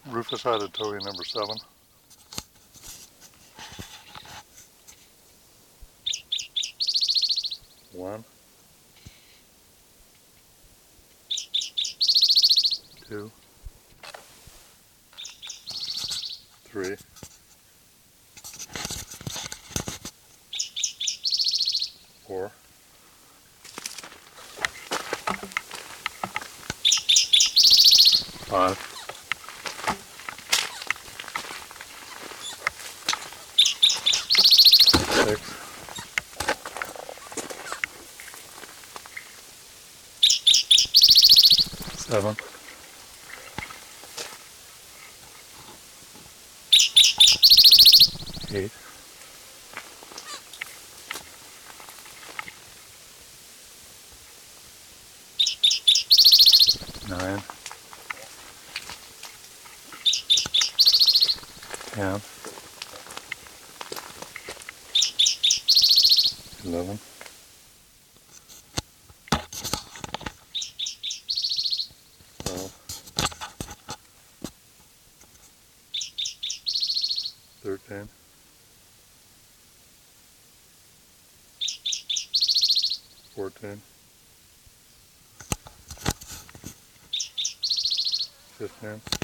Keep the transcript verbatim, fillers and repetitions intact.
Rufus had a Towing number seven. One, two, three, four, five, six, seven, eight, nine, ten, eleven, twelve, thirteen, fourteen, fifteen,